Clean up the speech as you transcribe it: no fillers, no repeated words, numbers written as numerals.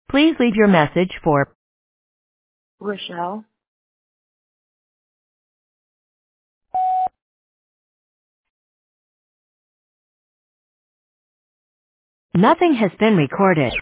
Please leave your message for Rochelle. Nothing has been recorded.